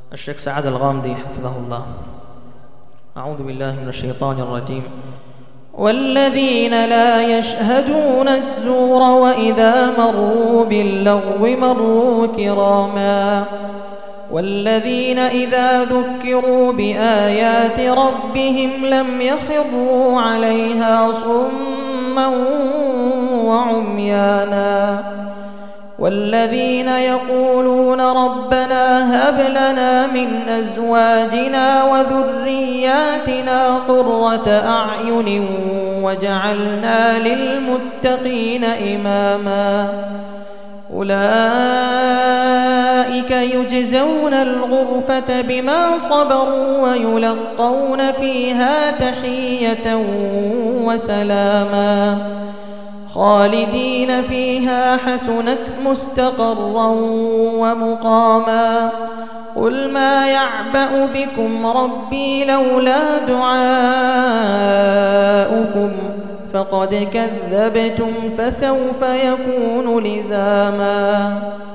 الشيخ سعد الغامدي حفظه الله. أعوذ بالله من الشيطان الرجيم. والذين لا يشهدون الزور وإذا مروا باللغو مروا كراما والذين إذا ذكروا بآيات ربهم لم يخروا عليها صما وعميانا والذين يقولون ربنا هب لنا من أزواجنا وذرياتنا قرة أعين وجعلنا للمتقين إماما أولئك يجزون الغرفة بما صبروا ويلقون فيها تحية وسلاما خالدين فيها حسنت مستقرا ومقاما قل ما يعبأ بكم ربي لولا دعاؤكم فقد كذبتم فسوف يكون لزاما.